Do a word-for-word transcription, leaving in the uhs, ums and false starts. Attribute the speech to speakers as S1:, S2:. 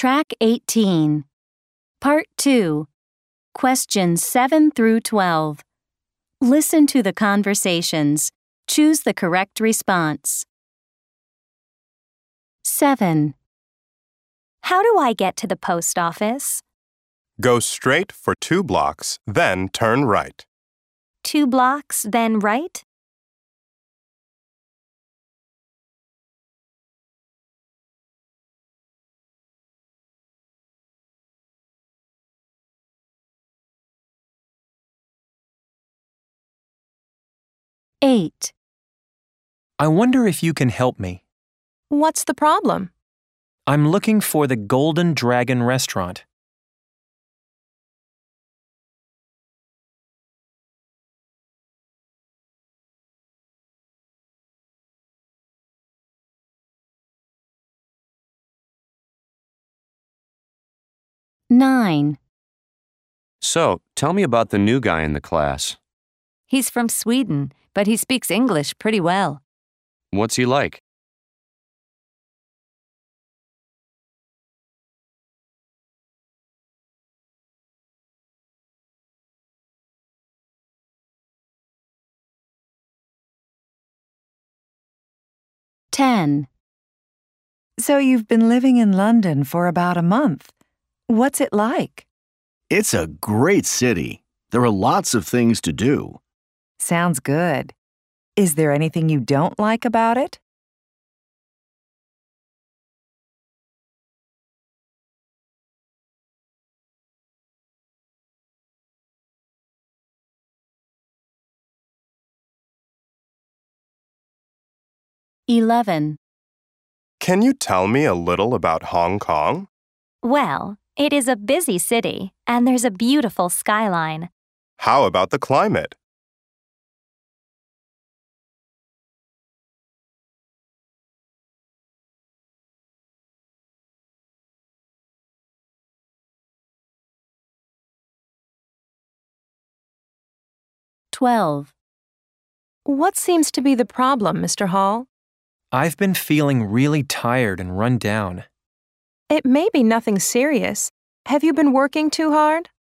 S1: Track eighteen. Part two. Questions seven through twelve. Listen to the conversations. Choose the correct response. seven.
S2: How do I get to the post office?
S3: Go straight for two blocks, then turn right.
S2: Two blocks, then right?
S1: eight.
S4: I wonder if you can help me.
S5: What's the problem?
S4: I'm looking for the Golden Dragon restaurant.
S1: nine.
S6: So, tell me about the new guy in the class.
S7: He's from Sweden, but he speaks English pretty well.
S6: What's he like?
S1: ten.
S5: So you've been living in London for about a month. What's it like?
S8: It's a great city. There are lots of things to do.
S5: Sounds good. Is there anything you don't like about it?
S1: eleven.
S3: Can you tell me a little about Hong Kong?
S2: Well, it is a busy city, and there's a beautiful skyline.
S3: How about the climate?
S1: twelve.
S5: What seems to be the problem, Mister Hall?
S4: I've been feeling really tired and run down.
S5: It may be nothing serious. Have you been working too hard?